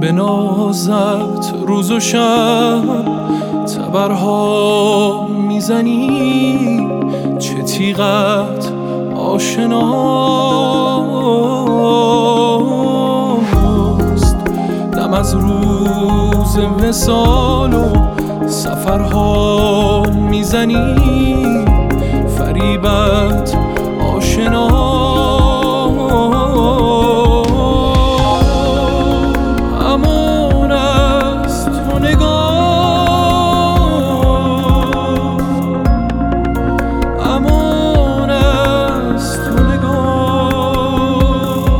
به نازت روز و شب تبرها میزنی، چه تیغت آشناست. دم از روز وصال و سفرها میزنی، فریبت آشناست. امان از تو نگاه، امان از تو نگاه،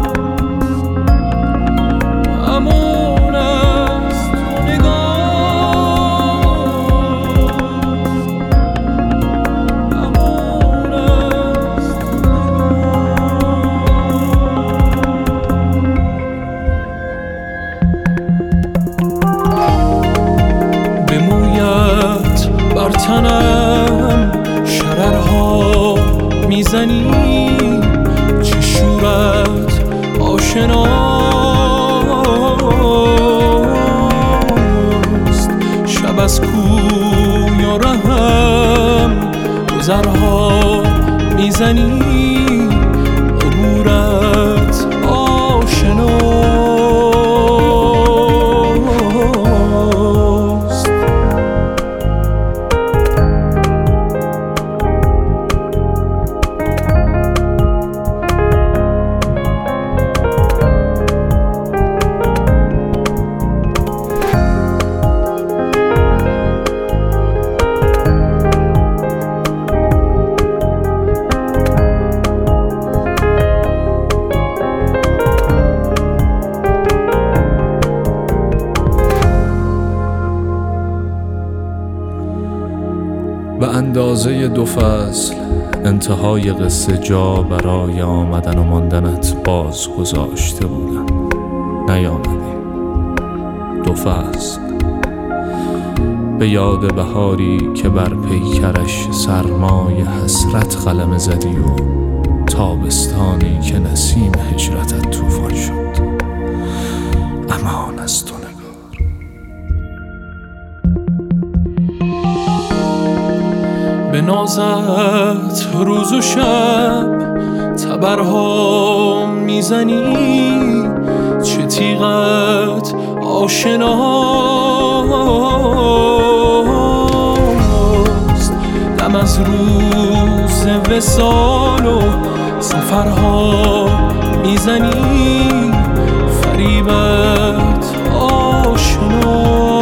امان از تو نگاه، امان از تو به مویت بر تنم شررها میزنی، چه شورت آشناست. شب از کوی و رهم گذرها میزنی، عبورت آشناست. به اندازه 2 فصل انتهای قصه جا برای آمدن و ماندنت باز گذاشته بودم، نیامدی. 2 فصل به یاد بهاری که بر پیکرش سرمای حسرت قلمه زدی و تابستانی که نسیم هجرتت طوفان شد. امان از تو نگار. به نازت روز و شب تبرها میزنی، چه تیغت آشناست. دم از روز وصال و سفرها میزنی، فریبت آشناست.